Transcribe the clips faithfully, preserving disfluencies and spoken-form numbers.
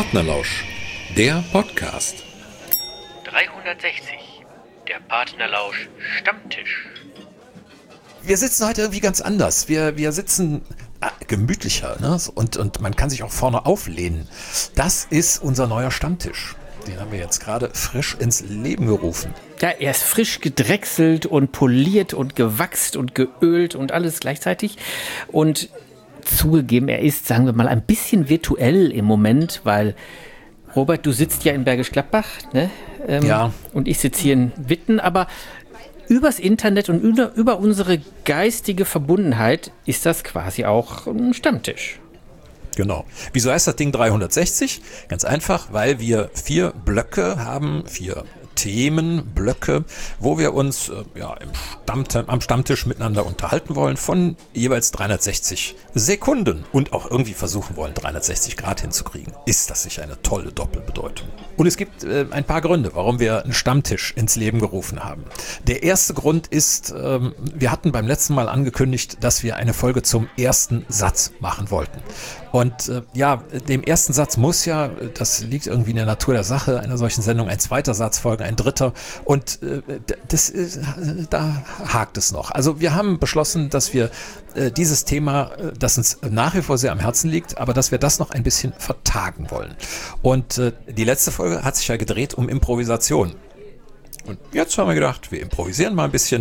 Partnerlausch, der Podcast. dreihundertsechzig, der Partnerlausch Stammtisch. Wir sitzen heute irgendwie ganz anders. Wir, wir sitzen ah, gemütlicher, ne? und, und man kann sich auch vorne auflehnen. Das ist unser neuer Stammtisch. Den haben wir jetzt gerade frisch ins Leben gerufen. Ja, er ist frisch gedrechselt und poliert und gewachst und geölt und alles gleichzeitig. Und zugegeben, er ist, sagen wir mal, ein bisschen virtuell im Moment, weil, Robert, du sitzt ja in Bergisch Gladbach, ne? Ähm, ja. Und ich sitze hier in Witten, aber übers Internet und über, über unsere geistige Verbundenheit ist das quasi auch ein Stammtisch. Genau. Wieso heißt das Ding dreihundertsechzig? Ganz einfach, weil wir vier Blöcke haben, vier Themenblöcke, wo wir uns äh, ja, im Stammtisch, am Stammtisch miteinander unterhalten wollen von jeweils dreihundertsechzig Sekunden und auch irgendwie versuchen wollen, dreihundertsechzig Grad hinzukriegen. Ist das nicht eine tolle Doppelbedeutung? Und es gibt äh, ein paar Gründe, warum wir einen Stammtisch ins Leben gerufen haben. Der erste Grund ist, ähm, wir hatten beim letzten Mal angekündigt, dass wir eine Folge zum ersten Satz machen wollten. Und äh, ja, dem ersten Satz muss ja, das liegt irgendwie in der Natur der Sache, einer solchen Sendung, ein zweiter Satz folgen, ein dritter. Und äh, das, äh, da hakt es noch. Also wir haben beschlossen, dass wir äh, dieses Thema, äh, das uns nach wie vor sehr am Herzen liegt, aber dass wir das noch ein bisschen vertagen wollen. Und äh, die letzte Folge hat sich ja gedreht um Improvisation. Und jetzt haben wir gedacht, wir improvisieren mal ein bisschen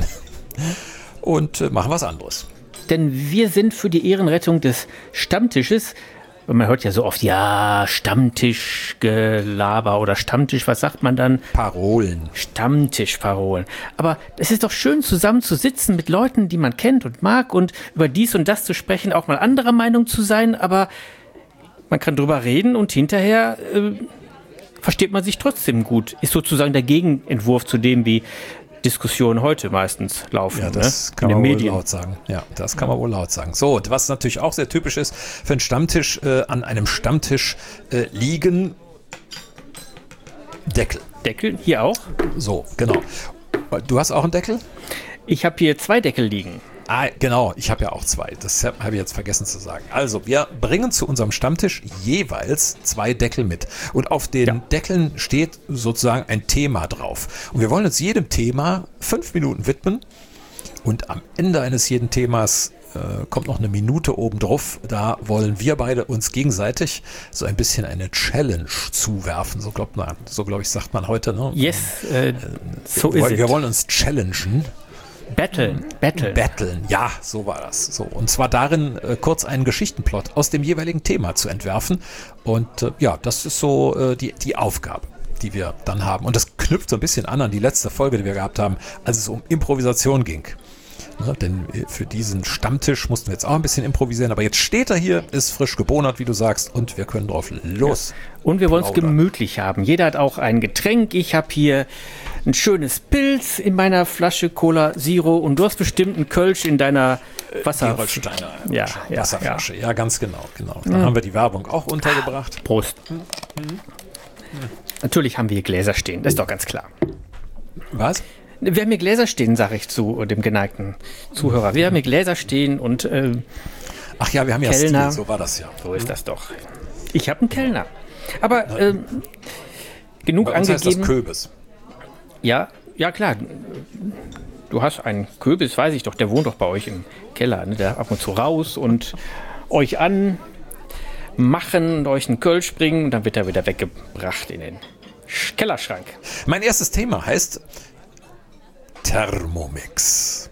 und äh, machen was anderes. Denn wir sind für die Ehrenrettung des Stammtisches, und man hört ja so oft, ja, Stammtischgelaber oder Stammtisch, was sagt man dann? Parolen. Stammtischparolen. Aber es ist doch schön, zusammen zu sitzen mit Leuten, die man kennt und mag und über dies und das zu sprechen, auch mal anderer Meinung zu sein, aber man kann drüber reden und hinterher äh, versteht man sich trotzdem gut. Ist sozusagen der Gegenentwurf zu dem, wie Diskussionen heute meistens laufen. Ja, das ne? kann in man den wohl Medien. laut sagen. Ja, das kann man wohl laut sagen. So, und was natürlich auch sehr typisch ist, für einen Stammtisch, äh, an einem Stammtisch äh, liegen Deckel. Deckel, hier auch? So, genau. Du hast auch einen Deckel? Ich habe hier zwei Deckel liegen. Ah, genau, ich habe ja auch zwei. Das habe hab ich jetzt vergessen zu sagen. Also, wir bringen zu unserem Stammtisch jeweils zwei Deckel mit. Und auf den ja. Deckeln steht sozusagen ein Thema drauf. Und wir wollen uns jedem Thema fünf Minuten widmen. Und am Ende eines jeden Themas äh, kommt noch eine Minute oben drauf. Da wollen wir beide uns gegenseitig so ein bisschen eine Challenge zuwerfen. So glaubt man, so glaube ich, sagt man heute. Ne? Yes, äh, so wir, ist es. Wir wollen uns challengen. Battlen, battlen. Battlen, ja, so war das. So, und zwar darin, äh, kurz einen Geschichtenplot aus dem jeweiligen Thema zu entwerfen. Und äh, ja, das ist so äh, die, die Aufgabe, die wir dann haben. Und das knüpft so ein bisschen an an die letzte Folge, die wir gehabt haben, als es um Improvisation ging. Ja, denn für diesen Stammtisch mussten wir jetzt auch ein bisschen improvisieren. Aber jetzt steht er hier, ist frisch gebonert, wie du sagst, und wir können drauf los. Ja. Und wir wollen es gemütlich haben. Jeder hat auch ein Getränk. Ich habe hier ein schönes Pilz in meiner Flasche Cola Zero und du hast bestimmt einen Kölsch in deiner Wasser- Gerolsteiner ja, ja, Wasserflasche. Ja. ja, ganz genau. genau. Dann mhm. haben wir die Werbung auch untergebracht. Prost. Mhm. Mhm. Natürlich haben wir hier Gläser stehen, das ist doch ganz klar. Was? Wir haben hier Gläser stehen, sage ich zu dem geneigten Zuhörer. Wir haben hier Gläser stehen und äh, ach ja, wir haben ja Kellner. Stil, so war das ja. So ist das doch. Ich habe einen Kellner. Aber äh, genug Bei uns angegeben. heißt das Köbis. Ja, ja klar. Du hast einen Köbis, weiß ich doch, der wohnt doch bei euch im Keller. Ne? Der ab und zu raus und euch anmachen und euch einen Kölsch bringen und dann wird er wieder weggebracht in den Kellerschrank. Mein erstes Thema heißt Thermomix.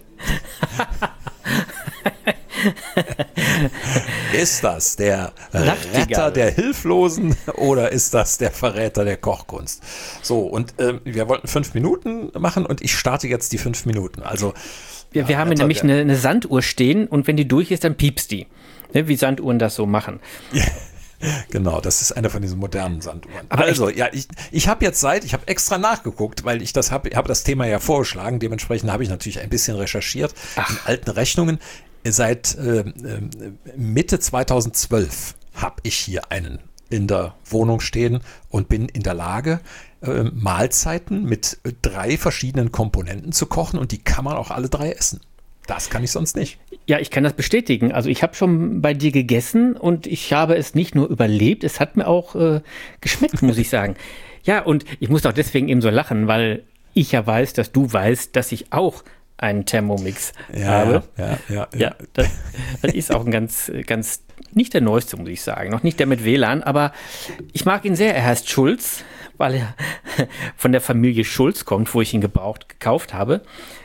Ist das der Retter der Hilflosen oder ist das der Verräter der Kochkunst? So, und äh, wir wollten fünf Minuten machen und ich starte jetzt die fünf Minuten. Also Wir, wir ja, haben Retter, nämlich eine, eine Sanduhr stehen und wenn die durch ist, dann piepst die. Ne, wie Sanduhren das so machen. Ja. Genau, das ist eine von diesen modernen Sanduhren. Aber also, ja, ich, ich habe jetzt Zeit, ich habe extra nachgeguckt, weil ich das habe, habe das Thema ja vorgeschlagen. Dementsprechend habe ich natürlich ein bisschen recherchiert Ach. in alten Rechnungen. Seit äh, Mitte zweitausendzwölf habe ich hier einen in der Wohnung stehen und bin in der Lage, äh, Mahlzeiten mit drei verschiedenen Komponenten zu kochen und die kann man auch alle drei essen. Das kann ich sonst nicht. Ja, ich kann das bestätigen. Also ich habe schon bei dir gegessen und ich habe es nicht nur überlebt, es hat mir auch äh, geschmeckt, muss ich sagen. Ja, und ich muss auch deswegen eben so lachen, weil ich ja weiß, dass du weißt, dass ich auch einen Thermomix ja, habe. Ja, ja, ja. ja das, das ist auch ein ganz, ganz, nicht der neueste, muss ich sagen, noch nicht der mit W L A N, aber ich mag ihn sehr. Er heißt Schulz, weil er von der Familie Schulz kommt, wo ich ihn gebraucht gekauft habe.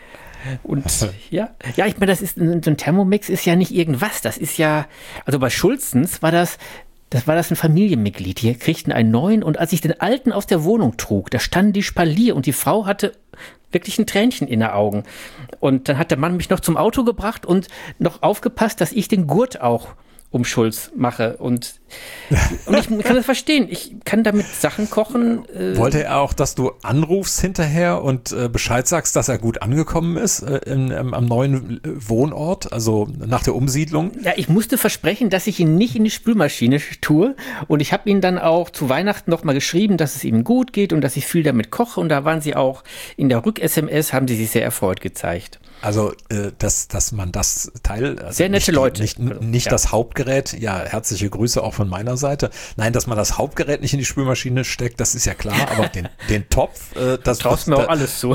Und ja, ja, ich meine, das ist so ein Thermomix ist ja nicht irgendwas. Das ist ja, also bei Schulzens war das, das war das ein Familienmitglied. Die kriegten einen neuen und als ich den alten aus der Wohnung trug, da standen die Spalier und die Frau hatte wirklich ein Tränchen in den Augen. Und dann hat der Mann mich noch zum Auto gebracht und noch aufgepasst, dass ich den Gurt auch um Schulz mache. Und, und ich kann das verstehen. Ich kann damit Sachen kochen. Äh Wollte er auch, dass du anrufst hinterher und äh, Bescheid sagst, dass er gut angekommen ist äh, in, ähm, am neuen Wohnort, also nach der Umsiedlung? Ja, ich musste versprechen, dass ich ihn nicht in die Spülmaschine tue. Und ich habe ihn dann auch zu Weihnachten noch mal geschrieben, dass es ihm gut geht und dass ich viel damit koche. Und da waren sie auch in der Rück-S M S, haben sie sich sehr erfreut gezeigt. Also, äh, dass, dass man das Teil, also sehr nette nicht, Leute. Nicht, nicht ja. das Hauptgerät, ja, herzliche Grüße auch von meiner Seite. Nein, dass man das Hauptgerät nicht in die Spülmaschine steckt, das ist ja klar, aber den, den Topf, äh, das traust mir auch alles zu.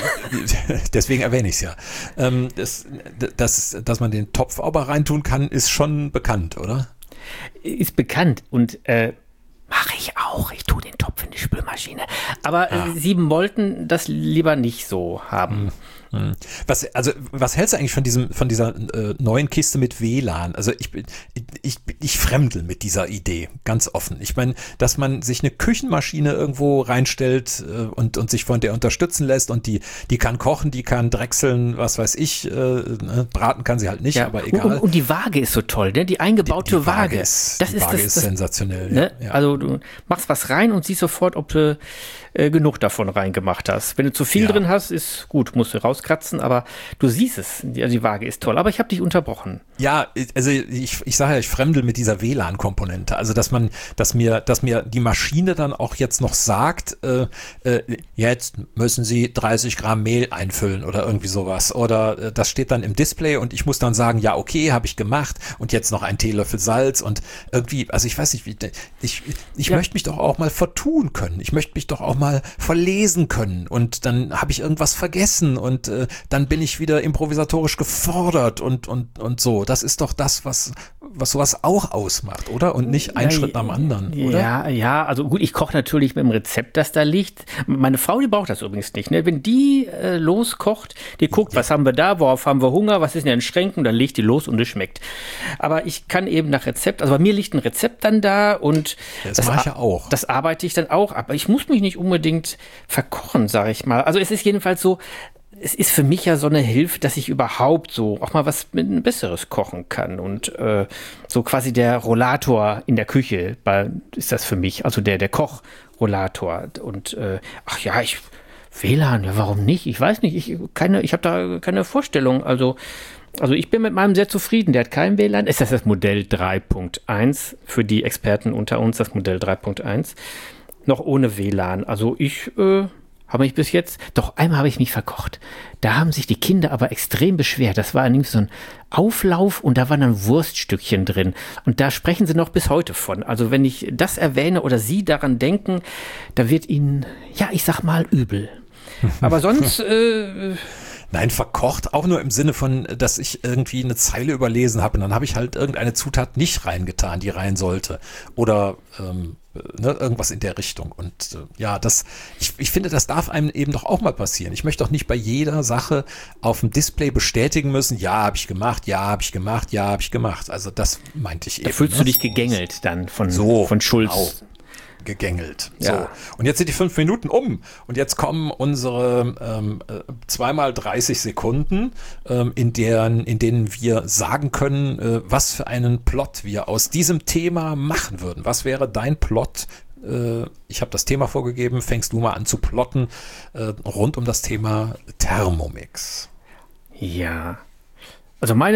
Deswegen erwähne ich es ja. Ähm, das, das, dass man den Topf aber reintun kann, ist schon bekannt, oder? Ist bekannt und äh, mache ich auch. Ich tue den Topf in die Spülmaschine. Aber ah. äh, sie wollten das lieber nicht so haben. Hm. Was, also, was hältst du eigentlich von diesem, von dieser äh, neuen Kiste mit W L A N? Also ich, ich, ich, ich fremdel mit dieser Idee, ganz offen. Ich meine, dass man sich eine Küchenmaschine irgendwo reinstellt äh, und, und sich von der unterstützen lässt und die, die kann kochen, die kann drechseln, was weiß ich, äh, ne? Braten kann sie halt nicht, ja, aber egal. Und, und die Waage ist so toll, ne? Die eingebaute die, die Waage. Waage ist, das die ist, Waage das, ist das, sensationell. Ne? Ja. Also du machst was rein und siehst sofort, ob du äh, genug davon reingemacht hast. Wenn du zu viel ja. drin hast, ist gut, musst du rauskratzen, aber du siehst es, die, also die Waage ist toll. Aber ich habe dich unterbrochen. Ja, also ich, ich sage ja, ich fremdel mit dieser W L A N-Komponente. Also dass man, dass mir, dass mir die Maschine dann auch jetzt noch sagt, äh, äh, jetzt müssen Sie dreißig Gramm Mehl einfüllen oder irgendwie sowas. Oder äh, das steht dann im Display und ich muss dann sagen, ja, okay, habe ich gemacht und jetzt noch ein Teelöffel Salz und irgendwie, also ich weiß nicht, wie, ich, ich ja. möchte mich doch auch mal vertun können. Ich möchte mich doch auch mal verlesen können und dann habe ich irgendwas vergessen und äh, dann bin ich wieder improvisatorisch gefordert und, und, und so. Das ist doch das, was, was sowas auch ausmacht, oder? Und nicht ein ja, Schritt nach dem anderen, oder? Ja, ja, also gut, ich koche natürlich mit dem Rezept, das da liegt. Meine Frau, die braucht das übrigens nicht. Ne? Wenn die äh, loskocht, die guckt, ja. was haben wir da, worauf haben wir Hunger, was ist in den Schränken, dann legt die los und es schmeckt. Aber ich kann eben nach Rezept, also bei mir liegt ein Rezept dann da und das, das mache ich ja auch. Das arbeite ich dann auch, aber ich muss mich nicht unbedingt verkochen, sage ich mal. Also es ist jedenfalls so, es ist für mich ja so eine Hilfe, dass ich überhaupt so auch mal was Besseres kochen kann. Und äh, so quasi der Rollator in der Küche bei, ist das für mich, also der, der Kochrollator. Und äh, ach ja, ich W L A N, ja, warum nicht? Ich weiß nicht, ich, keine, ich habe da keine Vorstellung. Also, also ich bin mit meinem sehr zufrieden. Der hat kein W L A N. Ist das das Modell drei Punkt eins für die Experten unter uns, das Modell drei Punkt eins? Noch ohne W L A N. Also ich äh, habe mich bis jetzt, doch einmal habe ich mich verkocht. Da haben sich die Kinder aber extrem beschwert. Das war nämlich so ein Auflauf und da waren dann Wurststückchen drin. Und da sprechen sie noch bis heute von. Also wenn ich das erwähne oder sie daran denken, da wird ihnen, ja, ich sag mal, übel. Aber sonst... äh, Nein, verkocht auch nur im Sinne von, dass ich irgendwie eine Zeile überlesen habe und dann habe ich halt irgendeine Zutat nicht reingetan, die rein sollte. Oder ähm, ne, irgendwas in der Richtung. Und äh, ja, das, ich, ich finde, das darf einem eben doch auch mal passieren. Ich möchte doch nicht bei jeder Sache auf dem Display bestätigen müssen, ja, habe ich gemacht, ja, habe ich gemacht, ja, habe ich gemacht. Also das meinte ich eben. Da fühlst ne? du dich gegängelt dann von, so, von Schulz. Genau. gegängelt. Ja. So. Und jetzt sind die fünf Minuten um und jetzt kommen unsere ähm, zweimal dreißig Sekunden, ähm, in, deren, in denen wir sagen können, äh, was für einen Plot wir aus diesem Thema machen würden. Was wäre dein Plot? Äh, ich habe das Thema vorgegeben, fängst du mal an zu plotten äh, rund um das Thema Thermomix. Ja, also meine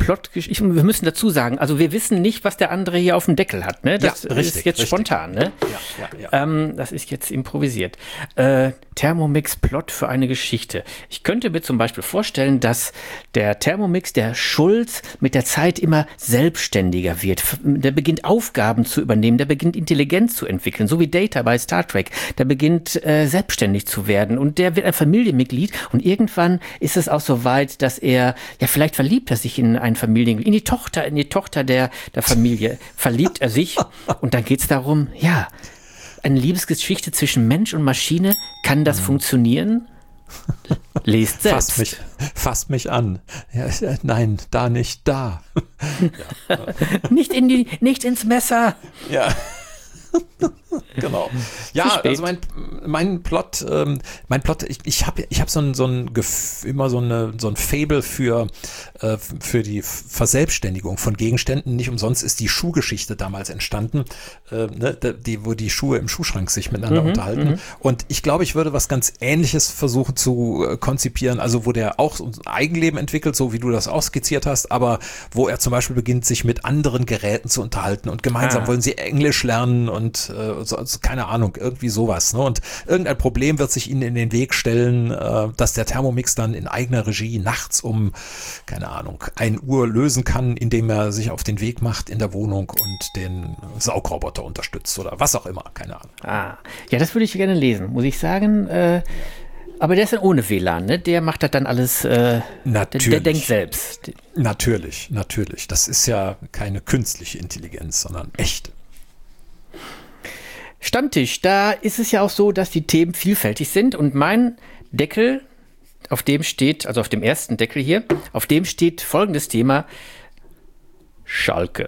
Plotgeschichte. Wir müssen dazu sagen, also wir wissen nicht, was der andere hier auf dem Deckel hat. Ne? Das ja, richtig, ist jetzt richtig. spontan. Ne? Ja, ja, ja. Ähm, das ist jetzt improvisiert. Äh, Thermomix Plot für eine Geschichte. Ich könnte mir zum Beispiel vorstellen, dass der Thermomix, der Schulz, mit der Zeit immer selbstständiger wird. Der beginnt Aufgaben zu übernehmen, der beginnt Intelligenz zu entwickeln, so wie Data bei Star Trek. Der beginnt äh, selbstständig zu werden und der wird ein Familienmitglied und irgendwann ist es auch so weit, dass er, ja vielleicht verliebt er sich in ein Familienmitglied, in die Tochter, in die Tochter der, der Familie, verliebt er sich und dann geht es darum, ja, eine Liebesgeschichte zwischen Mensch und Maschine, kann das mhm. funktionieren? Lest selbst. Fasst mich, fasst mich an. Ja, nein, da nicht, da. Ja. nicht, in die, nicht ins Messer. Ja. Genau. Ja, also mein, mein Plot, ähm, mein Plot, ich, ich habe ich hab so ein, so ein Gef- immer so, eine, so ein Faible für, äh, für die Verselbstständigung von Gegenständen. Nicht umsonst ist die Schuhgeschichte damals entstanden, äh, ne, die, wo die Schuhe im Schuhschrank sich miteinander mhm, unterhalten. Mhm. Und ich glaube, ich würde was ganz Ähnliches versuchen zu äh, konzipieren, also wo der auch ein Eigenleben entwickelt, so wie du das auch skizziert hast, aber wo er zum Beispiel beginnt, sich mit anderen Geräten zu unterhalten und gemeinsam ah. wollen sie Englisch lernen und äh, so, also keine Ahnung, irgendwie sowas. Ne? Und irgendein Problem wird sich ihnen in den Weg stellen, äh, dass der Thermomix dann in eigener Regie nachts um, keine Ahnung, ein Uhr lösen kann, indem er sich auf den Weg macht in der Wohnung und den Saugroboter unterstützt oder was auch immer, keine Ahnung. Ah, ja, das würde ich gerne lesen, muss ich sagen. Äh, aber der ist dann ohne W L A N, ne? Der macht das dann alles, äh, natürlich. Der, der denkt selbst. Natürlich, natürlich. Das ist ja keine künstliche Intelligenz, sondern echte. Stammtisch, da ist es ja auch so, dass die Themen vielfältig sind und mein Deckel, auf dem steht, also auf dem ersten Deckel hier, auf dem steht folgendes Thema: Schalke.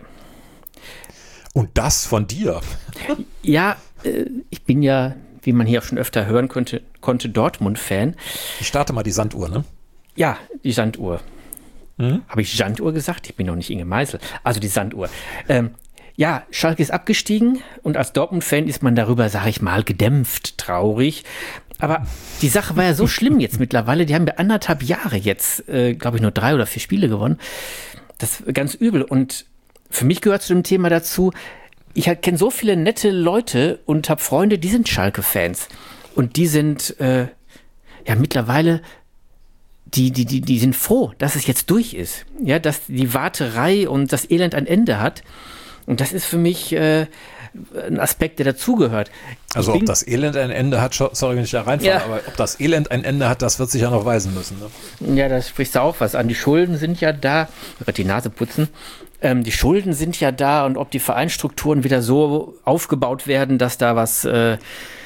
Und das von dir? Ja, äh, ich bin ja, wie man hier auch schon öfter hören konnte, konnte Dortmund-Fan. Ich starte mal die Sanduhr, ne? Ja, die Sanduhr. Hm? Habe ich Sanduhr gesagt? Ich bin noch nicht Inge Meisel. Also die Sanduhr. Ähm, Ja, Schalke ist abgestiegen und als Dortmund-Fan ist man darüber, sage ich mal, gedämpft, traurig. Aber die Sache war ja so schlimm jetzt mittlerweile. Die haben ja anderthalb Jahre jetzt, äh, glaube ich, nur drei oder vier Spiele gewonnen. Das ist ganz übel. Und für mich gehört zu dem Thema dazu, ich kenne so viele nette Leute und habe Freunde, die sind Schalke-Fans. Und die sind äh, ja mittlerweile, die, die, die, die sind froh, dass es jetzt durch ist. Ja, dass die Warterei und das Elend ein Ende hat. Und das ist für mich äh, ein Aspekt, der dazugehört. Also ob das Elend ein Ende hat, sorry, wenn ich da reinfalle, ja. aber ob das Elend ein Ende hat, das wird sich ja noch weisen müssen. Ne? Ja, da sprichst du auch was an. Die Schulden sind ja da, ich werde die Nase putzen, ähm, die Schulden sind ja da und ob die Vereinsstrukturen wieder so aufgebaut werden, dass da was äh,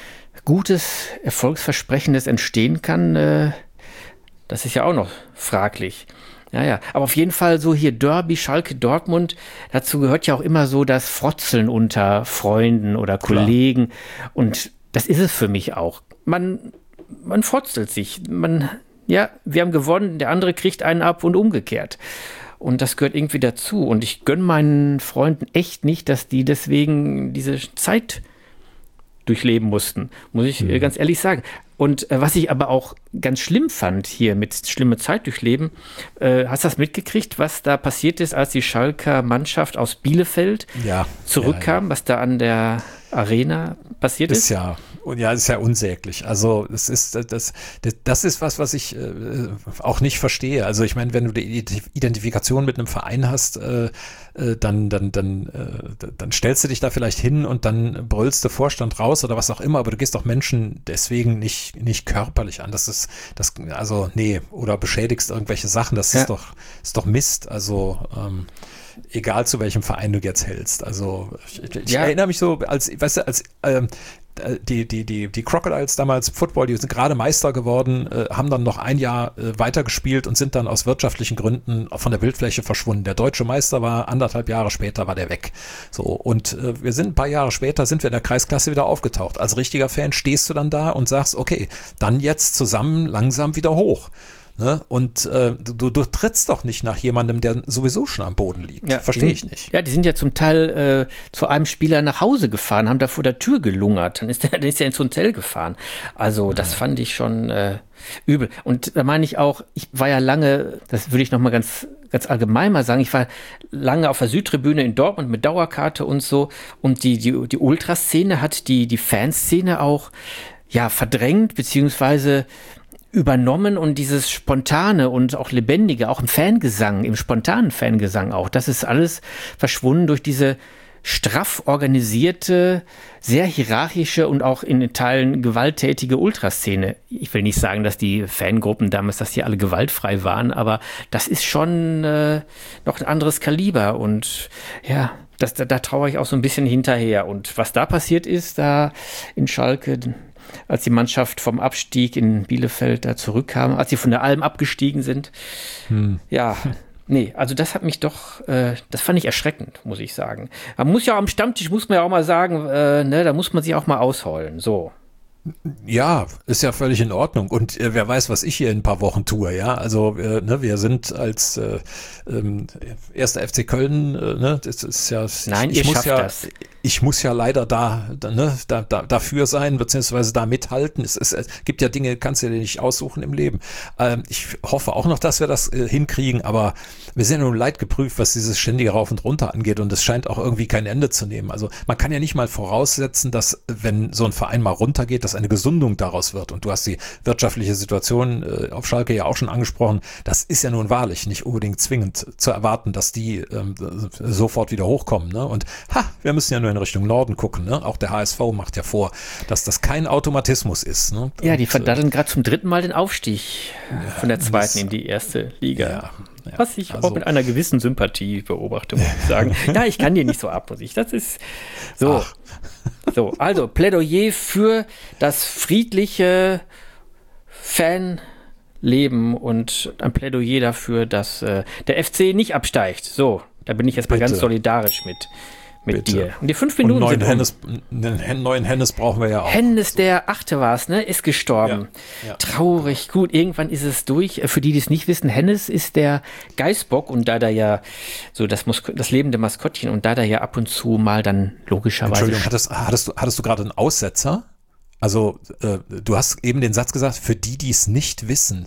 Gutes, Erfolgsversprechendes entstehen kann, äh, das ist ja auch noch fraglich. Ja, ja, aber auf jeden Fall so hier Derby, Schalke, Dortmund, dazu gehört ja auch immer so das Frotzeln unter Freunden oder Kollegen. Klar. Und das ist es für mich auch. Man, man frotzelt sich. Man, ja, wir haben gewonnen, der andere kriegt einen ab und umgekehrt. Und das gehört irgendwie dazu. Und ich gönne meinen Freunden echt nicht, dass die deswegen diese Zeit durchleben mussten, muss ich mhm. ganz ehrlich sagen. Und äh, was ich aber auch ganz schlimm fand hier mit schlimme Zeit durchleben, äh, hast du das mitgekriegt, was da passiert ist, als die Schalker Mannschaft aus Bielefeld ja, zurückkam, ja, ja. was da an der Arena passiert ist? Ist ja, ja, ist ja unsäglich. Also es ist das, das, das ist was, was ich äh, auch nicht verstehe. Also ich meine, wenn du die Identifikation mit einem Verein hast, äh, äh, dann, dann, dann, äh, dann stellst du dich da vielleicht hin und dann brüllst du Vorstand raus oder was auch immer, aber du gehst doch Menschen deswegen nicht, nicht körperlich an. Das ist, das, also nee, oder beschädigst irgendwelche Sachen, das ja. ist doch, ist doch Mist. Also ähm, egal zu welchem Verein du jetzt hältst. Also ich, ich ja. erinnere mich so, als, weißt du, als ähm, die, die, die, die Crocodiles damals Football, die sind gerade Meister geworden, äh, haben dann noch ein Jahr äh, weitergespielt und sind dann aus wirtschaftlichen Gründen von der Bildfläche verschwunden. Der deutsche Meister war anderthalb Jahre später, war der weg. So, und äh, wir sind ein paar Jahre später, sind wir in der Kreisklasse wieder aufgetaucht. Als richtiger Fan stehst du dann da und sagst, okay, dann jetzt zusammen langsam wieder hoch. Ne? Und äh, du, du trittst doch nicht nach jemandem, der sowieso schon am Boden liegt. Ja, verstehe ich nicht. Ja, die sind ja zum Teil äh, zu einem Spieler nach Hause gefahren, haben da vor der Tür gelungert. Dann ist der, dann ist der ins Hotel gefahren. Also das fand ich schon äh, übel. Und da meine ich auch, ich war ja lange, das würde ich noch mal ganz ganz allgemein mal sagen, ich war lange auf der Südtribüne in Dortmund mit Dauerkarte und so und die, die, die Ultraszene hat die, die Fanszene auch ja, verdrängt beziehungsweise übernommen und dieses Spontane und auch Lebendige, auch im Fangesang, im spontanen Fangesang auch, das ist alles verschwunden durch diese straff organisierte, sehr hierarchische und auch in Teilen gewalttätige Ultraszene. Ich will nicht sagen, dass die Fangruppen damals, dass die alle gewaltfrei waren, aber das ist schon äh, noch ein anderes Kaliber und ja, das, da, da traue ich auch so ein bisschen hinterher. Und was da passiert ist, da in Schalke, als die Mannschaft vom Abstieg in Bielefeld da zurückkam, als sie von der Alm abgestiegen sind, hm. ja, nee, also das hat mich doch, äh, das fand ich erschreckend, muss ich sagen. Man muss ja auch am Stammtisch, muss man ja auch mal sagen, äh, ne, da muss man sich auch mal ausheulen, so. Ja, ist ja völlig in Ordnung. Und äh, wer weiß, was ich hier in ein paar Wochen tue, ja. Also, äh, ne, wir sind als äh, ähm, erster F C Köln, äh, ne, das ist ja. Nein, ich, ihr ich muss schafft ja, das. Ich muss ja leider da, da, ne, da, da dafür sein, beziehungsweise da mithalten. Es, es, es gibt ja Dinge, kannst du dir nicht aussuchen im Leben. Ähm, ich hoffe auch noch, dass wir das äh, hinkriegen, aber wir sind ja nun leidgeprüft, was dieses ständige Rauf und Runter angeht und es scheint auch irgendwie kein Ende zu nehmen. Also man kann ja nicht mal voraussetzen, dass wenn so ein Verein mal runtergeht, dass eine Gesundung daraus wird. Und du hast die wirtschaftliche Situation äh, auf Schalke ja auch schon angesprochen. Das ist ja nun wahrlich nicht unbedingt zwingend zu erwarten, dass die ähm, sofort wieder hochkommen. Ne? Und ha, wir müssen ja nur in Richtung Norden gucken. Ne? Auch der H S V macht ja vor, dass das kein Automatismus ist. Ne? Ja, die und, verdaddeln äh, gerade zum dritten Mal den Aufstieg ja, von der zweiten das, in die erste Liga. Ja. Ja, was ich also, auch mit einer gewissen Sympathie beobachte, muss ich sagen. Ja, ich kann dir nicht so ab, muss ich. Das ist so. Ach. So, also Plädoyer für das friedliche Fanleben und ein Plädoyer dafür, dass äh, der F C nicht absteigt. So, da bin ich jetzt mal ganz solidarisch mit. Mit Bitte. dir. Und die fünf Minuten und neuen sind Hennes, einen neuen Hennes brauchen wir ja auch. Hennes, der Achte war es, ne? Ist gestorben. Ja, ja. Traurig. Gut, irgendwann ist es durch. Für die, die es nicht wissen, Hennes ist der Geißbock und da da ja so das, Mosk- das lebende Maskottchen und da da ja ab und zu mal dann logischerweise. Entschuldigung, hattest, hattest du, hattest du gerade einen Aussetzer? Also, äh, du hast eben den Satz gesagt, für die, die es nicht wissen.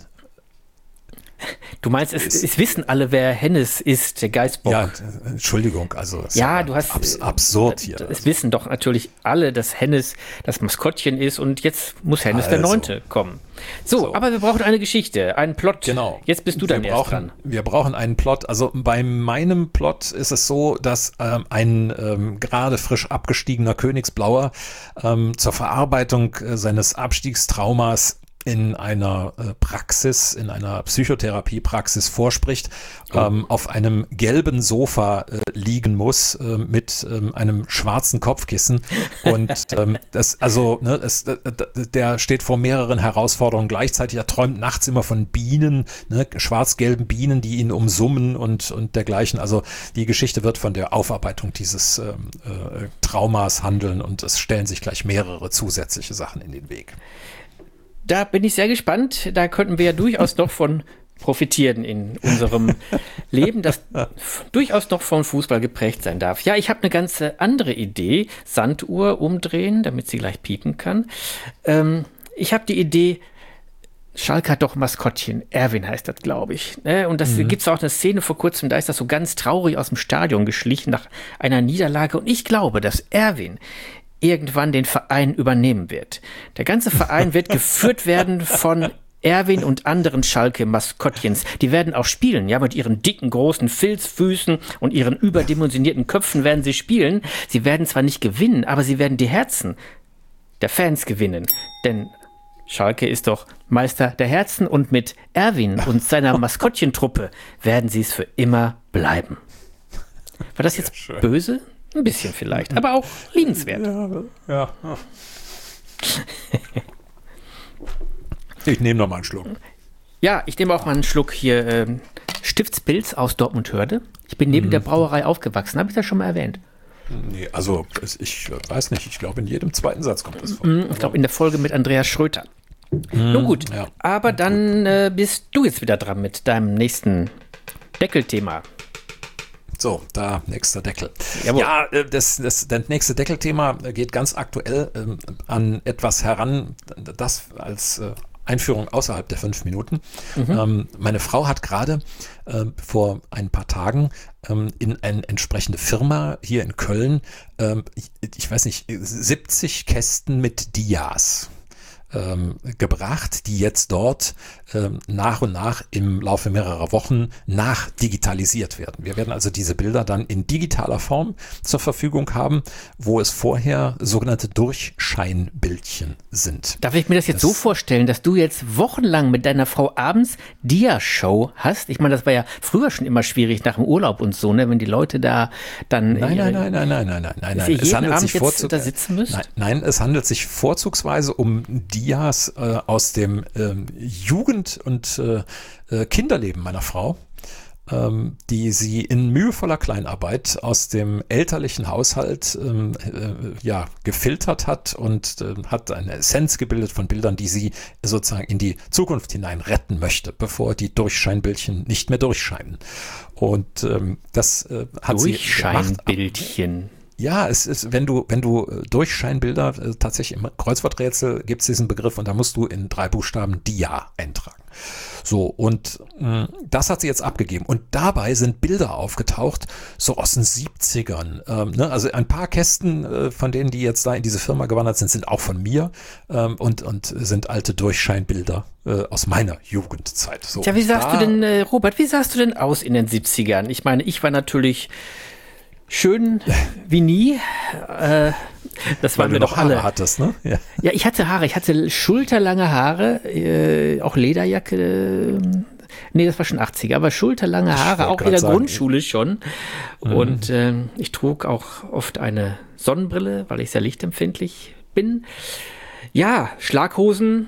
Du meinst, es, es wissen alle, wer Hennes ist, der Geißbock. Ja, Entschuldigung, also es ja, ist du hast abs- absurd hier. Es also. wissen doch natürlich alle, dass Hennes das Maskottchen ist und jetzt muss Hennes also. der Neunte kommen. So, so, aber wir brauchen eine Geschichte, einen Plot. Genau. Jetzt bist du dann wir erst brauchen, dran. Wir brauchen einen Plot. Also bei meinem Plot ist es so, dass ähm, ein ähm, gerade frisch abgestiegener Königsblauer ähm, zur Verarbeitung äh, seines Abstiegstraumas in einer äh, Praxis, in einer Psychotherapiepraxis vorspricht, oh. ähm, auf einem gelben Sofa äh, liegen muss äh, mit ähm, einem schwarzen Kopfkissen und ähm, das, also ne, es, äh, der steht vor mehreren Herausforderungen gleichzeitig. Er träumt nachts immer von Bienen, ne, schwarz-gelben Bienen, die ihn umsummen und und dergleichen. Also die Geschichte wird von der Aufarbeitung dieses ähm, äh, Traumas handeln und es stellen sich gleich mehrere zusätzliche Sachen in den Weg. Da bin ich sehr gespannt. Da könnten wir ja durchaus noch von profitieren in unserem Leben, das f- durchaus noch vom Fußball geprägt sein darf. Ja, ich habe eine ganz andere Idee. Sanduhr umdrehen, damit sie gleich piepen kann. Ähm, ich habe die Idee, Schalke hat doch ein Maskottchen. Erwin heißt das, glaube ich. Ne? Und das mhm. gibt es auch eine Szene vor kurzem, da ist das so ganz traurig aus dem Stadion geschlichen nach einer Niederlage. Und ich glaube, dass Erwin irgendwann den Verein übernehmen wird. Der ganze Verein wird geführt werden von Erwin und anderen Schalke-Maskottchens. Die werden auch spielen, ja, mit ihren dicken, großen Filzfüßen und ihren überdimensionierten Köpfen werden sie spielen. Sie werden zwar nicht gewinnen, aber sie werden die Herzen der Fans gewinnen. Denn Schalke ist doch Meister der Herzen und mit Erwin und seiner Maskottchentruppe werden sie es für immer bleiben. War das jetzt böse? Ein bisschen vielleicht, aber auch liebenswert. Ja, ja. Ich nehme noch mal einen Schluck. Ja, ich nehme auch mal einen Schluck hier ähm, Stiftspilz aus Dortmund-Hörde. Ich bin neben mhm. der Brauerei aufgewachsen, habe ich das schon mal erwähnt? Nee, also ich weiß nicht, ich glaube in jedem zweiten Satz kommt das vor. Ich glaube in der Folge mit Andreas Schröter. Mhm, Nun gut, ja. aber dann äh, bist du jetzt wieder dran mit deinem nächsten Deckelthema. So, da, nächster Deckel. Jawohl. Ja, das, das, das nächste Deckelthema geht ganz aktuell ähm, an etwas heran, das als äh, Einführung außerhalb der fünf Minuten. Mhm. Ähm, meine Frau hat gerade äh, vor ein paar Tagen ähm, in eine entsprechende Firma hier in Köln, ähm, ich, ich weiß nicht, siebzig Kästen mit Dias ähm, gebracht, die jetzt dort ähm, nach und nach im Laufe mehrerer Wochen nachdigitalisiert werden. Wir werden also diese Bilder dann in digitaler Form zur Verfügung haben, wo es vorher sogenannte Durchscheinbildchen sind. Darf ich mir das jetzt das so vorstellen, dass du jetzt wochenlang mit deiner Frau abends Dia-Show hast? Ich meine, das war ja früher schon immer schwierig nach dem Urlaub und so, ne, wenn die Leute da dann... Nein, nein, nein, nein, nein, nein, nein, nein, nein. Es handelt sich vorzug- da sitzen müsst? Nein, nein, es handelt sich vorzugsweise um Dias äh, aus dem ähm, Jugend- und äh, Kinderleben meiner Frau, ähm, die sie in mühevoller Kleinarbeit aus dem elterlichen Haushalt ähm, äh, ja, gefiltert hat und äh, hat eine Essenz gebildet von Bildern, die sie sozusagen in die Zukunft hinein retten möchte, bevor die Durchscheinbildchen nicht mehr durchscheinen. Und ähm, das äh, hat sie gemacht. Durchscheinbildchen. Ja, es ist, wenn du, wenn du Durchscheinbilder, äh, tatsächlich im Kreuzworträtsel gibt es diesen Begriff und da musst du in drei Buchstaben Dia eintragen. So, und mh, das hat sie jetzt abgegeben. Und dabei sind Bilder aufgetaucht, so aus den siebzigern. Ähm, ne? Also ein paar Kästen, äh, von denen, die jetzt da in diese Firma gewandert sind, sind auch von mir ähm, und, und sind alte Durchscheinbilder äh, aus meiner Jugendzeit. So, ja, wie sahst da, du denn, äh, Robert, wie sahst du denn aus in den siebzigern? Ich meine, ich war natürlich... schön wie nie. Äh, das waren wir doch alle. Haare hattest, ne? Ja. ja, ich hatte Haare. Ich hatte schulterlange Haare, äh, auch Lederjacke. Äh, nee, das war schon achtziger, aber schulterlange Haare, auch in der sagen, Grundschule schon. Mhm. Und äh, ich trug auch oft eine Sonnenbrille, weil ich sehr lichtempfindlich bin. Ja, Schlaghosen,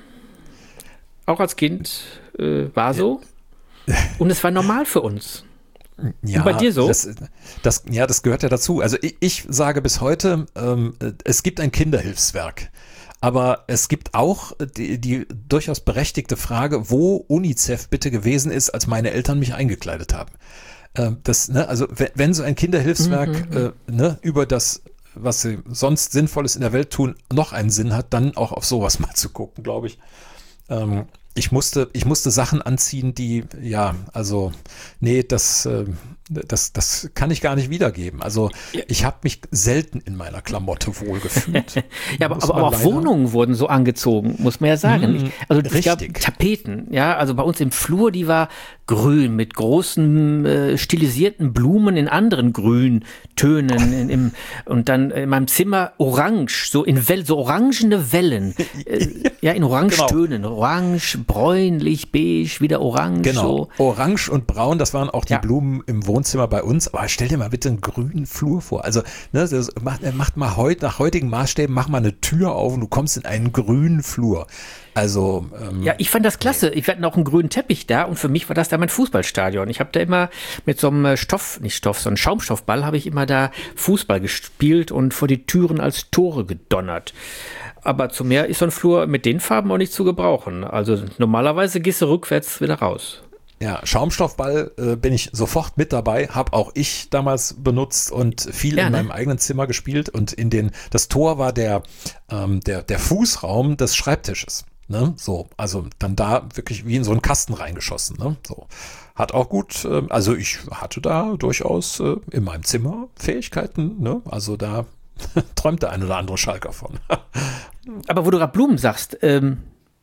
auch als Kind äh, war so. Und es war normal für uns. Ja, und bei dir so? Das, das, ja, das gehört ja dazu. Also ich, ich sage bis heute, ähm, es gibt ein Kinderhilfswerk. Aber es gibt auch die, die durchaus berechtigte Frage, wo UNICEF bitte gewesen ist, als meine Eltern mich eingekleidet haben. Ähm, das, ne, also wenn, wenn so ein Kinderhilfswerk mhm. äh, ne, über das, was sie sonst Sinnvolles in der Welt tun, noch einen Sinn hat, dann auch auf sowas mal zu gucken, glaube ich. Ähm, Ich musste, ich musste Sachen anziehen, die, ja, also, nee, das, das, das kann ich gar nicht wiedergeben. Also, ich habe mich selten in meiner Klamotte wohlgefühlt. ja, aber, aber auch Wohnungen wurden so angezogen, muss man ja sagen. Mm, also, es richtig. gab Tapeten, ja, also bei uns im Flur, die war grün mit großen äh, stilisierten Blumen in anderen Grüntönen in, im, und dann in meinem Zimmer orange, so in Wellen, so orangene Wellen, äh, ja, in Orangetönen, genau. Orange, bräunlich, beige, wieder orange. Genau, so. Orange und braun, das waren auch die ja. Blumen im Wohnzimmer bei uns. Aber stell dir mal bitte einen grünen Flur vor. Also, ne, das macht, macht mal heute, nach heutigen Maßstäben, mach mal eine Tür auf und du kommst in einen grünen Flur. Also, ähm, ja, ich fand das klasse. Ich hatte auch einen grünen Teppich da und für mich war das da mein Fußballstadion. Ich habe da immer mit so einem Stoff, nicht Stoff, so einem Schaumstoffball habe ich immer da Fußball gespielt und vor die Türen als Tore gedonnert. Aber zu mehr ist so ein Flur mit den Farben auch nicht zu gebrauchen. Also normalerweise gehst du rückwärts wieder raus. Ja, Schaumstoffball äh, bin ich sofort mit dabei, habe auch ich damals benutzt und viel ja, in ne? meinem eigenen Zimmer gespielt und in den, das Tor war der, ähm, der, der Fußraum des Schreibtisches. Ne? So, also dann da wirklich wie in so einen Kasten reingeschossen. Ne? So. Hat auch gut, äh, also ich hatte da durchaus äh, in meinem Zimmer Fähigkeiten, ne? Also da träumt der ein oder andere Schalker von. Aber wo du gerade Blumen sagst, ähm,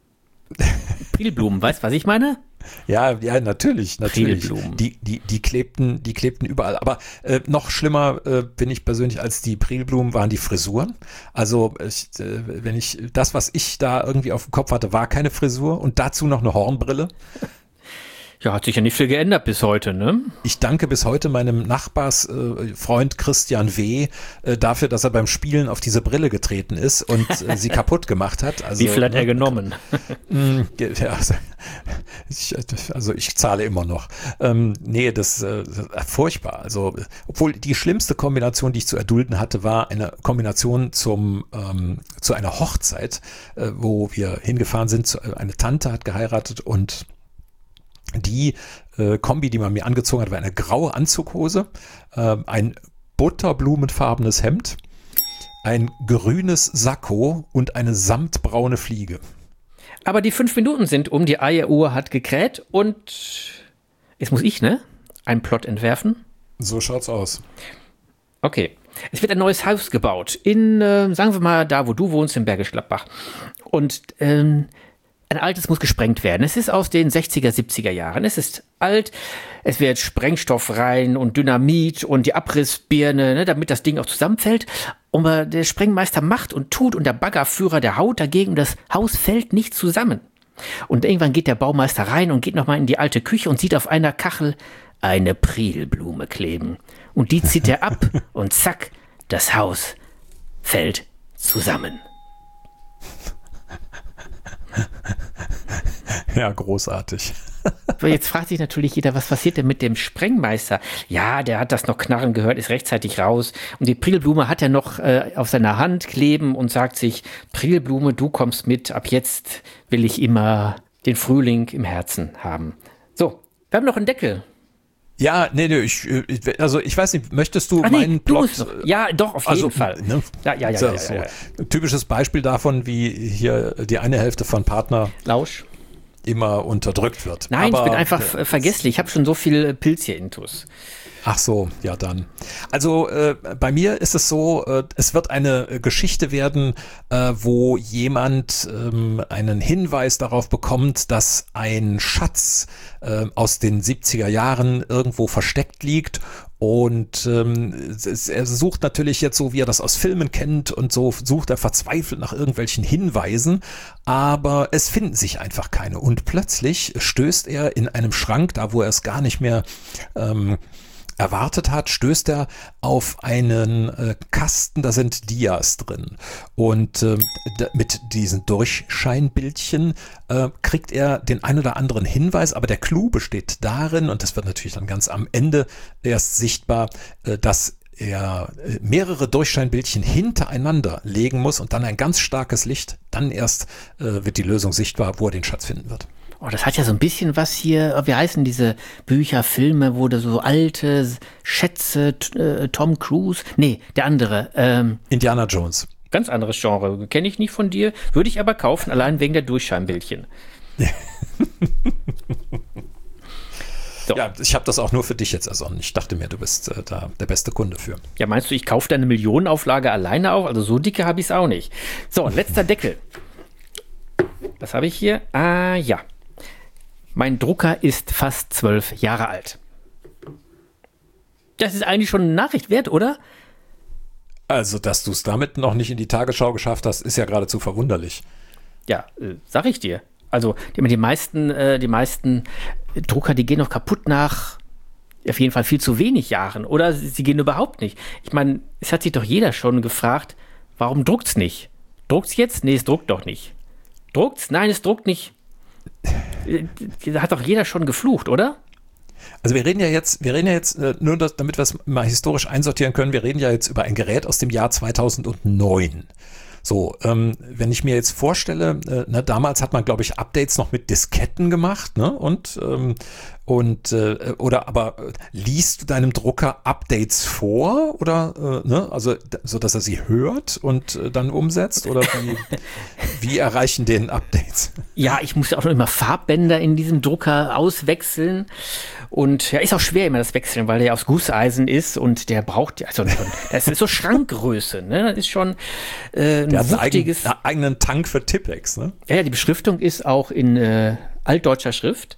Prilblumen, weißt du, was ich meine? Ja, ja, natürlich, natürlich. Prilblumen. Die, die, die klebten, die klebten überall. Aber äh, noch schlimmer äh, bin ich persönlich als die Prilblumen waren die Frisuren. Also ich, äh, wenn ich das, was ich da irgendwie auf dem Kopf hatte, war keine Frisur und dazu noch eine Hornbrille. Ja, hat sich ja nicht viel geändert bis heute, ne? Ich danke bis heute meinem Nachbarsfreund äh, Christian W. Äh, dafür, dass er beim Spielen auf diese Brille getreten ist und äh, sie kaputt gemacht hat. Also, wie viel hat er genommen? Ja, also, ich, also ich zahle immer noch. Ähm, nee, das äh, furchtbar. Also, obwohl die schlimmste Kombination, die ich zu erdulden hatte, war eine Kombination zum ähm, zu einer Hochzeit, äh, wo wir hingefahren sind. Zu, eine Tante hat geheiratet und die äh, Kombi, die man mir angezogen hat, war eine graue Anzughose, äh, ein butterblumenfarbenes Hemd, ein grünes Sakko und eine samtbraune Fliege. Aber die fünf Minuten sind um, die Eieruhr hat gekräht und jetzt muss ich, ne, einen Plot entwerfen. So schaut's aus. Okay. Es wird ein neues Haus gebaut in, äh, sagen wir mal, da wo du wohnst, in Bergisch Gladbach. Und ähm, ein altes muss gesprengt werden. Es ist aus den sechziger, siebziger Jahren. Es ist alt, es wird Sprengstoff rein und Dynamit und die Abrissbirne, ne, damit das Ding auch zusammenfällt. Und der Sprengmeister macht und tut und der Baggerführer, der haut dagegen und das Haus fällt nicht zusammen. Und irgendwann geht der Baumeister rein und geht nochmal in die alte Küche und sieht auf einer Kachel eine Prilblume kleben. Und die zieht er ab und zack, das Haus fällt zusammen. Ja, großartig. So, jetzt fragt sich natürlich jeder, was passiert denn mit dem Sprengmeister? Ja, der hat das noch knarren gehört, ist rechtzeitig raus. Und die Prilblume hat er noch äh, auf seiner Hand kleben und sagt sich, Prilblume, du kommst mit, ab jetzt will ich immer den Frühling im Herzen haben. So, wir haben noch einen Deckel. Ja, nee, nee, ich, also ich weiß nicht, möchtest du Ach nee, meinen du Plot? musst, ja, doch, auf jeden also, Fall. Ne? Ja, ja, ja, so, ja, ja, so. ja, ja. Typisches Beispiel davon, wie hier die eine Hälfte von Partner Lausch. immer unterdrückt wird. Nein, Aber, ich bin einfach äh, vergesslich. Ich habe schon so viel Pilz hier intus. Ach so, ja dann. Also äh, bei mir ist es so, äh, es wird eine äh, Geschichte werden, äh, wo jemand ähm, einen Hinweis darauf bekommt, dass ein Schatz äh, aus den siebziger Jahren irgendwo versteckt liegt. Und ähm, er sucht natürlich jetzt so, wie er das aus Filmen kennt und so sucht er verzweifelt nach irgendwelchen Hinweisen, aber es finden sich einfach keine. Und plötzlich stößt er in einem Schrank, da wo er es gar nicht mehr ähm, erwartet hat, stößt er auf einen äh, Kasten, da sind Dias drin. Und äh, d- mit diesen Durchscheinbildchen äh, kriegt er den ein oder anderen Hinweis, aber der Clou besteht darin, und das wird natürlich dann ganz am Ende erst sichtbar, äh, dass er mehrere Durchscheinbildchen hintereinander legen muss und dann ein ganz starkes Licht, dann erst äh, wird die Lösung sichtbar, wo er den Schatz finden wird. Oh, das hat ja so ein bisschen was hier, wie heißen diese Bücher, Filme, wo da so alte Schätze, äh, Tom Cruise, nee, der andere. Ähm, Indiana Jones. Ganz anderes Genre, kenne ich nicht von dir, würde ich aber kaufen, allein wegen der Durchscheinbildchen. So. Ja, ich habe das auch nur für dich jetzt ersonnen. Ich dachte mir, du bist äh, da der beste Kunde für. Ja, meinst du, ich kaufe deine Millionenauflage alleine auf? Also so dicke habe ich es auch nicht. So, letzter Deckel. Was habe ich hier? Ah, ja. Mein Drucker ist fast zwölf Jahre alt. Das ist eigentlich schon eine Nachricht wert, oder? Also, dass du es damit noch nicht in die Tagesschau geschafft hast, ist ja geradezu verwunderlich. Ja, äh, sag ich dir. Also, die, die meisten, äh, die meisten Drucker, die gehen noch kaputt nach auf jeden Fall viel zu wenig Jahren. Oder sie, sie gehen überhaupt nicht. Ich meine, es hat sich doch jeder schon gefragt, warum druckt's nicht? Druckt's jetzt? Nee, es druckt doch nicht. Druckt's? Nein, es druckt nicht. Da hat doch jeder schon geflucht, oder? Also wir reden ja jetzt, wir reden ja jetzt, äh, nur das, damit wir es mal historisch einsortieren können, wir reden ja jetzt über ein Gerät aus dem Jahr zweitausendneun. So, ähm, wenn ich mir jetzt vorstelle, äh, ne, damals hat man, glaube ich, Updates noch mit Disketten gemacht, ne? Und, ähm, und äh, oder aber äh, liest du deinem Drucker Updates vor oder äh, ne? Also so, dass er sie hört und äh, dann umsetzt oder wie, wie erreichen den Updates? Ja, ich muss ja auch noch immer Farbbänder in diesem Drucker auswechseln. Und ja, ist auch schwer immer das Wechseln, weil der ja aus Gusseisen ist und der braucht, also das ist so Schrankgröße, ne? Das ist schon äh, ein der hat wuchtiges. einen eigenen Tank für Tippex, ne? Ja, ja, die Beschriftung ist auch in äh, altdeutscher Schrift.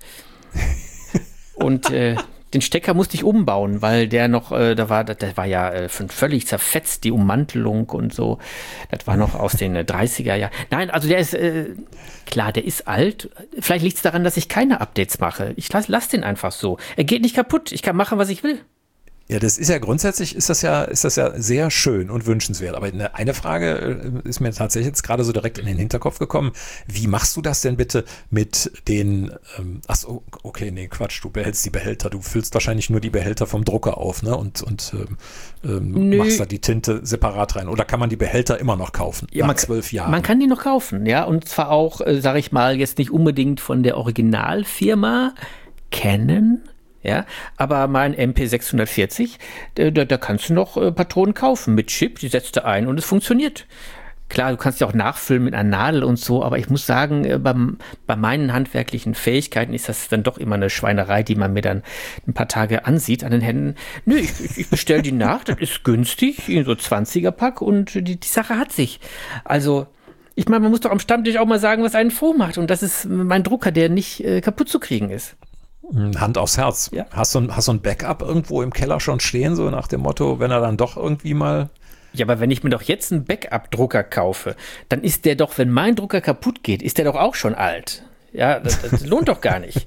Und äh, den Stecker musste ich umbauen, weil der noch, äh, da war, der war ja äh, völlig zerfetzt, die Ummantelung und so. Das war noch aus den äh, dreißiger Jahren. Nein, also der ist, äh, klar, der ist alt. Vielleicht liegt es daran, dass ich keine Updates mache. Ich lass, lass den einfach so. Er geht nicht kaputt. Ich kann machen, was ich will. Ja, das ist ja grundsätzlich, ist das ja, ist das ja sehr schön und wünschenswert. Aber eine, eine Frage ist mir tatsächlich jetzt gerade so direkt in den Hinterkopf gekommen. Wie machst du das denn bitte mit den, ähm, ach so, okay, nee, Quatsch, du behältst die Behälter. Du füllst wahrscheinlich nur die Behälter vom Drucker auf, ne? Und, und ähm, machst da die Tinte separat rein. Oder kann man die Behälter immer noch kaufen? Ja, nach man, zwölf Jahren. Man kann die noch kaufen, ja. Und zwar auch, äh, sag ich mal, jetzt nicht unbedingt von der Originalfirma Canon. Ja, aber mein M P sechshundertvierzig, da, da kannst du noch äh, Patronen kaufen mit Chip, die setzt du ein und es funktioniert. klar, du kannst ja auch nachfüllen mit einer Nadel und so, aber ich muss sagen, äh, beim, bei meinen handwerklichen Fähigkeiten ist das dann doch immer eine Schweinerei, die man mir dann ein paar Tage ansieht an den Händen. Nö, ich, ich, ich bestelle die nach, das ist günstig, so zwanziger-Pack und die, die Sache hat sich. Also, ich meine, man muss doch am Stammtisch auch mal sagen, was einen froh macht und das ist mein Drucker, der nicht äh, kaputt zu kriegen ist. Hand aufs Herz. Ja. Hast du ein, hast du ein Backup irgendwo im Keller schon stehen, so nach dem Motto, wenn er dann doch irgendwie mal... Ja, aber wenn ich mir doch jetzt einen Backup-Drucker kaufe, dann ist der doch, wenn mein Drucker kaputt geht, ist der doch auch schon alt. Ja, das, das lohnt doch gar nicht.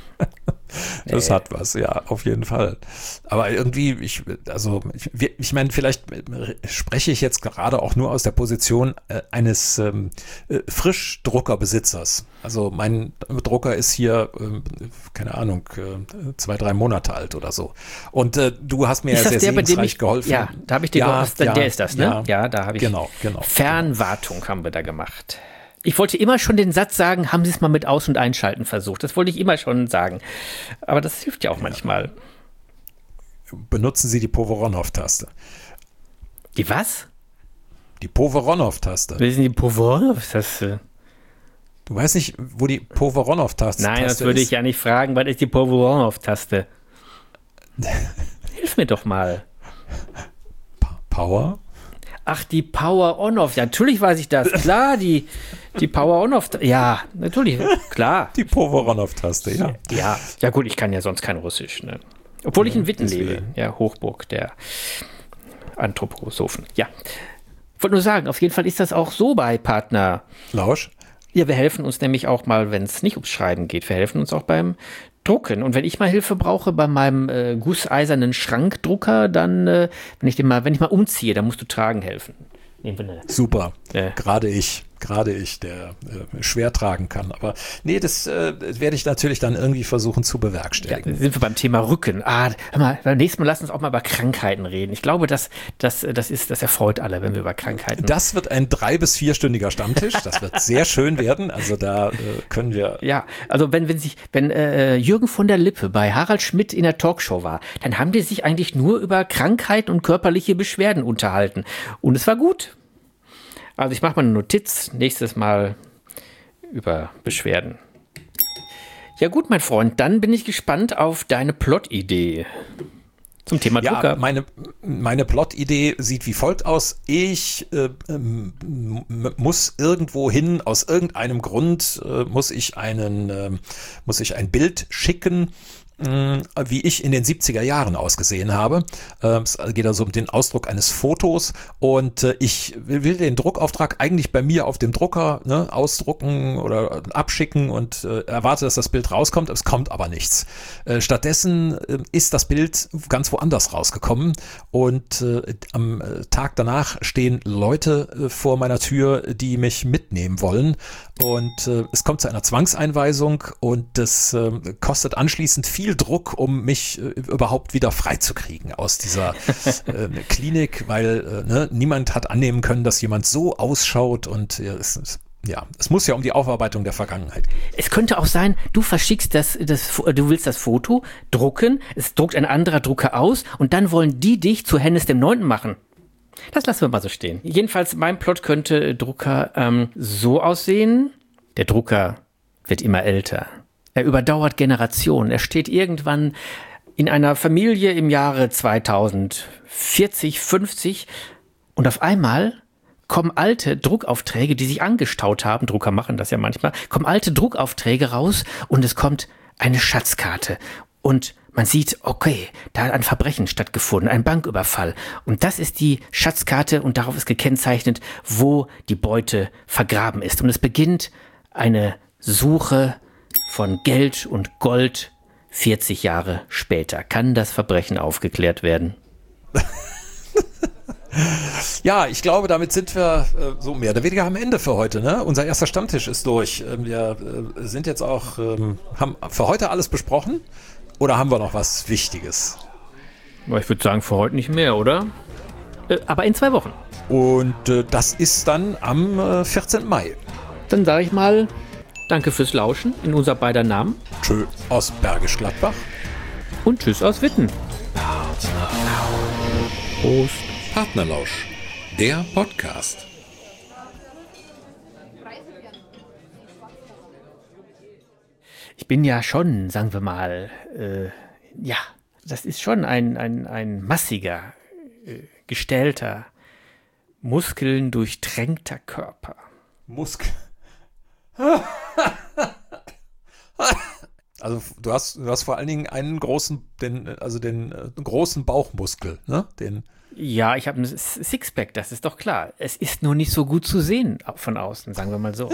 Das nee. hat was, ja, auf jeden Fall. Aber irgendwie, ich, also, ich, ich meine, vielleicht spreche ich jetzt gerade auch nur aus der Position äh, eines ähm, äh, Frischdruckerbesitzers. Also mein Drucker ist hier, äh, keine Ahnung, äh, zwei, drei Monate alt oder so. Und äh, du hast mir ist ja sehr der, segensreich ich, geholfen. Ja, da habe ich dir ja, geholfen. ja, der ist das, ne? Ja, ja da habe ich. Genau, genau. Fernwartung haben wir da gemacht. Ich wollte immer schon den Satz sagen, haben Sie es mal mit Aus- und Einschalten versucht. Das wollte ich immer schon sagen. Aber das hilft ja auch ja. manchmal. Benutzen Sie die Poveronov-Taste. Die was? Die Poveronov-Taste. Was ist denn die Poveronov-Taste? Du weißt nicht, wo die Poveronov-Taste ist? Nein, das würde ich ja nicht fragen. Was ist die Poveronov-Taste? Hilf mir doch mal. Power? Ach, die Power-On-Off. Ja, natürlich weiß ich das. Klar, die, die Power-On-Off. Ja, natürlich, klar. Die Poveronov-Taste, ja. Ja, ja gut, ich kann ja sonst kein Russisch. Ne? Obwohl ich in Witten Deswegen. lebe. Ja, Hochburg der Anthroposophen. Ja. Ich wollte nur sagen, auf jeden Fall ist das auch so bei Partner. Lausch? Ja, wir helfen uns nämlich auch mal, wenn es nicht ums Schreiben geht. Wir helfen uns auch beim Drucken. Und wenn ich mal Hilfe brauche bei meinem äh, gusseisernen Schrankdrucker, dann, äh, wenn ich den mal, wenn ich mal umziehe, dann musst du tragen helfen. Super. Äh. Gerade ich, gerade ich, der äh, schwer tragen kann. Aber nee, das äh, werde ich natürlich dann irgendwie versuchen zu bewerkstelligen. Ja, sind wir beim Thema Rücken. Ah, hör mal, beim nächsten Mal lass uns auch mal über Krankheiten reden. Ich glaube, das, das, das, ist, das erfreut alle, wenn wir über Krankheiten reden. Das wird ein drei- bis vierstündiger Stammtisch. Das wird sehr schön werden. Also da äh, können wir... Ja, also wenn, wenn sich, wenn äh, Jürgen von der Lippe bei Harald Schmidt in der Talkshow war, dann haben die sich eigentlich nur über Krankheiten und körperliche Beschwerden unterhalten. Und es war gut. Also ich mache mal eine Notiz, nächstes Mal über Beschwerden. Ja gut, mein Freund, dann bin ich gespannt auf deine Plot-Idee zum Thema ja, Drucker. Meine, meine Plot-Idee sieht wie folgt aus. Ich äh, ähm, muss irgendwo hin, aus irgendeinem Grund äh, muss ich einen, äh, muss ich ein Bild schicken, wie ich in den siebziger Jahren ausgesehen habe. Es geht also um den Ausdruck eines Fotos und ich will den Druckauftrag eigentlich bei mir auf dem Drucker ne, ausdrucken oder abschicken und erwarte, dass das Bild rauskommt. Es kommt aber nichts. Stattdessen ist das Bild ganz woanders rausgekommen und am Tag danach stehen Leute vor meiner Tür, die mich mitnehmen wollen und es kommt zu einer Zwangseinweisung und das kostet anschließend viel Druck, um mich äh, überhaupt wieder freizukriegen aus dieser äh, Klinik, weil äh, ne, niemand hat annehmen können, dass jemand so ausschaut und äh, es, es, ja, es muss ja um die Aufarbeitung der Vergangenheit gehen. Es könnte auch sein, du verschickst das, das, du willst das Foto drucken, es druckt ein anderer Drucker aus und dann wollen die dich zu Hennes dem Neunten machen. Das lassen wir mal so stehen. Jedenfalls, mein Plot könnte Drucker ähm, so aussehen. Der Drucker wird immer älter. Er überdauert Generationen. Er steht irgendwann in einer Familie im Jahre zweitausendvierzig, fünfzig und auf einmal kommen alte Druckaufträge, die sich angestaut haben, Drucker machen das ja manchmal, kommen alte Druckaufträge raus und es kommt eine Schatzkarte und man sieht, okay, da hat ein Verbrechen stattgefunden, ein Banküberfall und das ist die Schatzkarte und darauf ist gekennzeichnet, wo die Beute vergraben ist und es beginnt eine Suche von Geld und Gold vierzig Jahre später. Kann das Verbrechen aufgeklärt werden? Ja, ich glaube, damit sind wir äh, so mehr oder weniger am Ende für heute. Ne? Unser erster Stammtisch ist durch. Ähm, wir äh, sind jetzt auch, ähm, haben für heute alles besprochen oder haben wir noch was Wichtiges? Ich würde sagen, für heute nicht mehr, oder? Äh, aber in zwei Wochen. Und äh, das ist dann am äh, vierzehnten Mai. Dann sage ich mal, danke fürs Lauschen in unser beider Namen. Tschö aus Bergisch Gladbach. Und tschüss aus Witten. Prost. Partnerlausch, der Podcast. bin ja schon, sagen wir mal, äh, ja, das ist schon ein, ein, ein massiger, äh, gestählter, Muskeln durchtränkter Körper. Muskel. Also du hast, du hast vor allen Dingen einen großen, den, also den äh, großen Bauchmuskel, ne? Den. Ja, ich habe ein Sixpack, das ist doch klar. Es ist nur nicht so gut zu sehen von außen, sagen wir mal so.